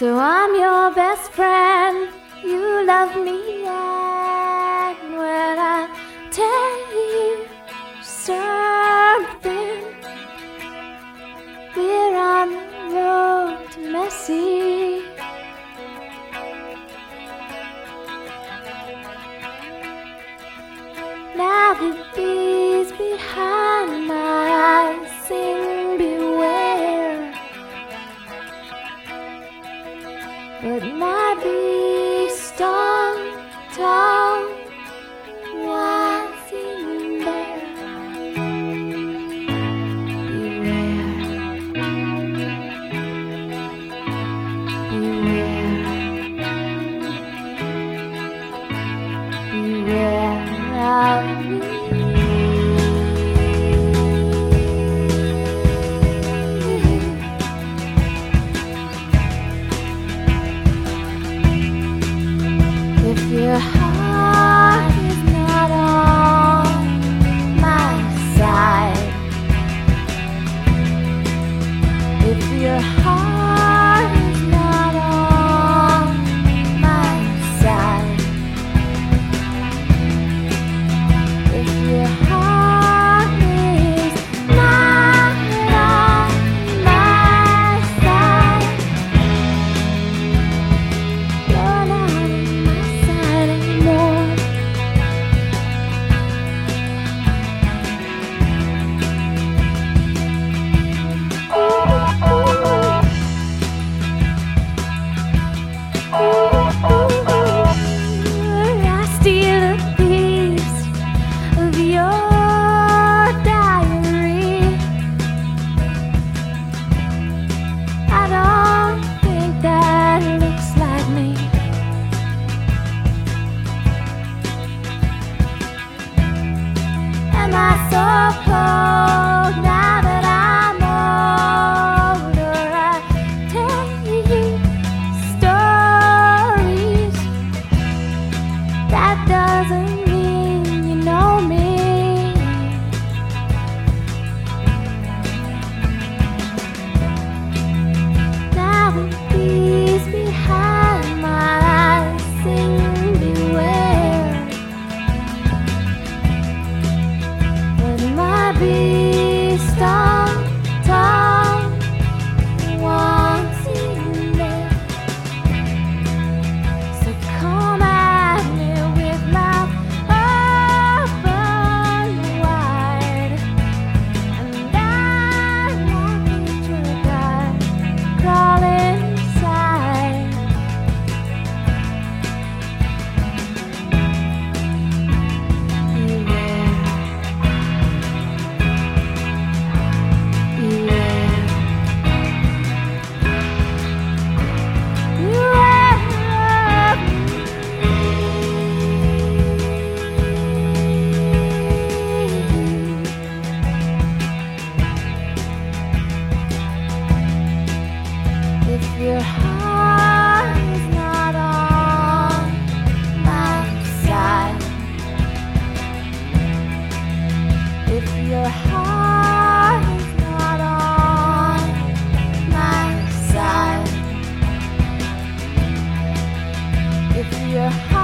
So I'm your best friend, you love me, and when I tell you something, we're on the road to messy. Now the bees behind my eyes sing beware, but my bee tongue was in there. Beware of me. If your heart is not on my side, if your heart is not on my side, if your heart is not on my side, you're not on my side anymore. I steal a piece of your diary. I don't think that looks like me. Am I so cold now that I'm older? I tell you stories. That doesn't mean you know me. Now the bees behind my eyes sing beware, but my bee tongue wants in there. So come at me with mouth open wide, and I won't let your guy crawl inside. If your heart is not on my side, if your heart is not on my side, if your heart